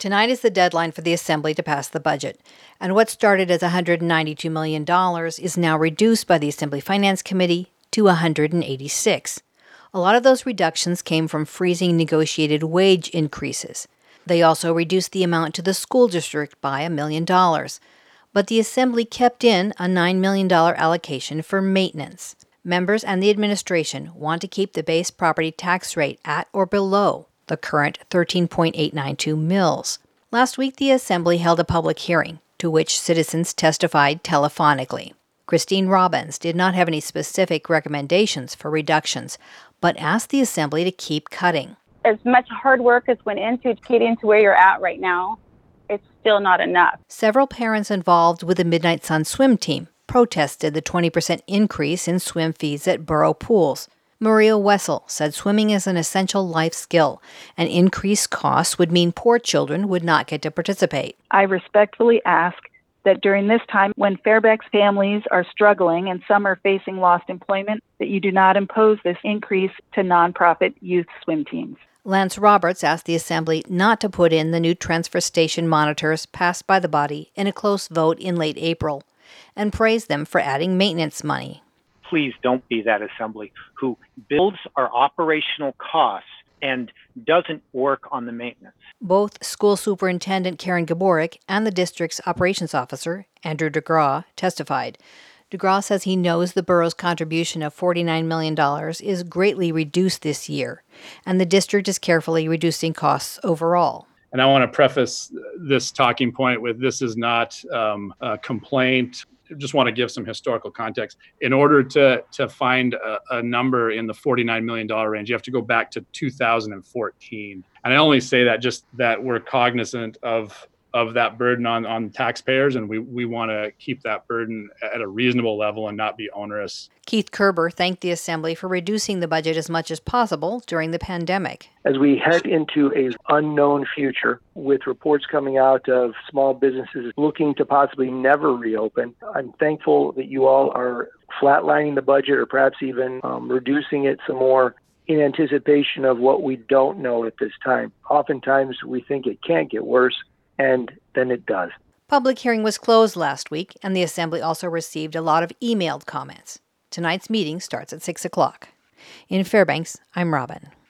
Tonight is the deadline for the Assembly to pass the budget, and what started as $192 million is now reduced by the Assembly Finance Committee to $186. A lot of those reductions came from freezing negotiated wage increases. They also reduced the amount to the school district by $1 million. But the Assembly kept in a $9 million allocation for maintenance. Members and the administration want to keep the base property tax rate at or below the current 13.892 mills. Last week, the Assembly held a public hearing to which citizens testified telephonically. Christine Robbins did not have any specific recommendations for reductions, but asked the Assembly to keep cutting. As much hard work as went into getting to where you're at right now, it's still not enough. Several parents involved with the Midnight Sun swim team protested the 20% increase in swim fees at borough pools. Maria Wessel said swimming is an essential life skill, and increased costs would mean poor children would not get to participate. I respectfully ask that during this time when Fairfax families are struggling and some are facing lost employment, that you do not impose this increase to nonprofit youth swim teams. Lance Roberts asked the Assembly not to put in the new transfer station monitors passed by the body in a close vote in late April, and praised them for adding maintenance money. Please don't be that Assembly who builds our operational costs and doesn't work on the maintenance. Both School Superintendent Karen Gaborik and the district's operations officer, Andrew DeGraw, testified. DeGraw says he knows the borough's contribution of $49 million is greatly reduced this year, and the district is carefully reducing costs overall. And I want to preface this talking point with this is not a complaint. Just want to give some historical context. In order to find a number in the $49 million range, you have to go back to 2014. And I only say that just that we're cognizant of that burden on taxpayers, and we want to keep that burden at a reasonable level and not be onerous. Keith Kerber thanked the Assembly for reducing the budget as much as possible during the pandemic. As we head into an unknown future with reports coming out of small businesses looking to possibly never reopen, I'm thankful that you all are flatlining the budget or perhaps even reducing it some more in anticipation of what we don't know at this time. Oftentimes we think it can't get worse, and then it does. Public hearing was closed last week, and the Assembly also received a lot of emailed comments. Tonight's meeting starts at 6 o'clock. In Fairbanks, I'm Robin.